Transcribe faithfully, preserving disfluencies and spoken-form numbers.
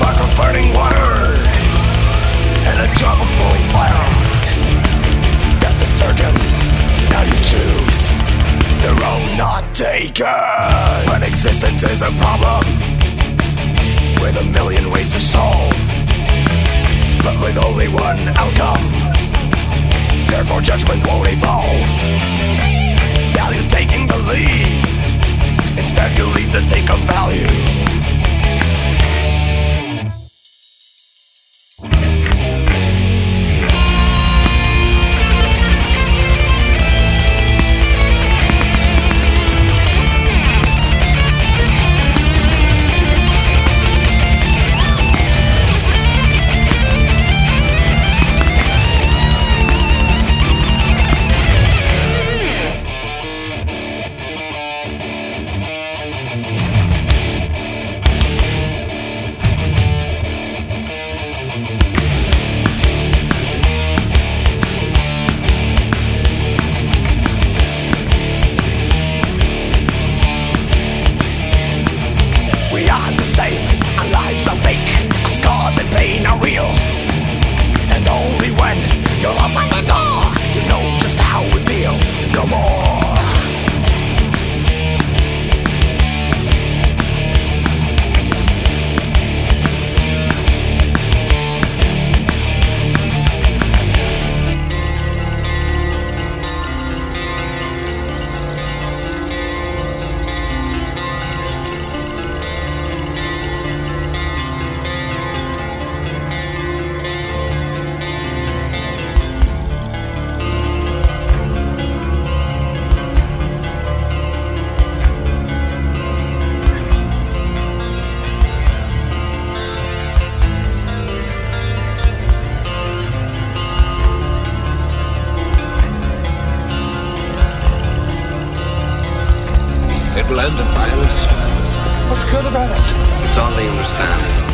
spark of burning water and a drop of falling fire. Death is certain, now you choose the road not taken. When existence is a problem with a million ways to solve, but with only one outcome, therefore judgment won't evolve. Value taking the lead, instead you lead the take of value. Our lives are fake, our scars and pain are real, and only when you're open the door, you know just how we feel. No more. It'll end in violence. What's good about it? It's all they understand.